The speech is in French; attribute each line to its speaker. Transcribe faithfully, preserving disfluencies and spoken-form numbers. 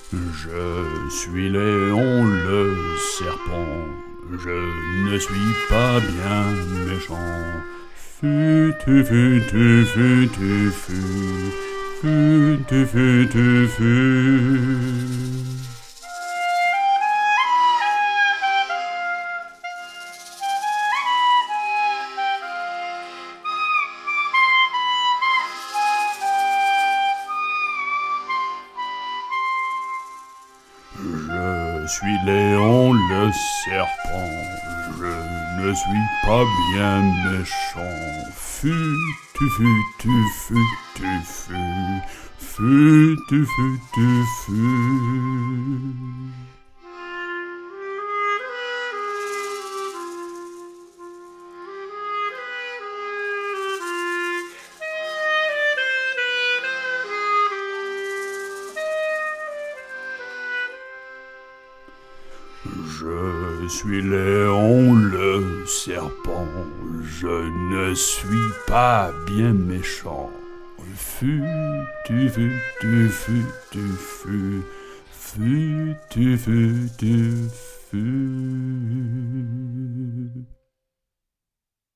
Speaker 1: Je suis Léon le serpent, je ne suis pas bien méchant. Futu, futu, futu, futu, futu, futu, futu. Je suis Léon le serpent, je ne suis pas bien méchant. Futu, futu, futu, futu, futu, futu, futu. Je suis Léon le serpent, je ne suis pas bien méchant. Futu, futu, futu, futu, futu, futu, futu.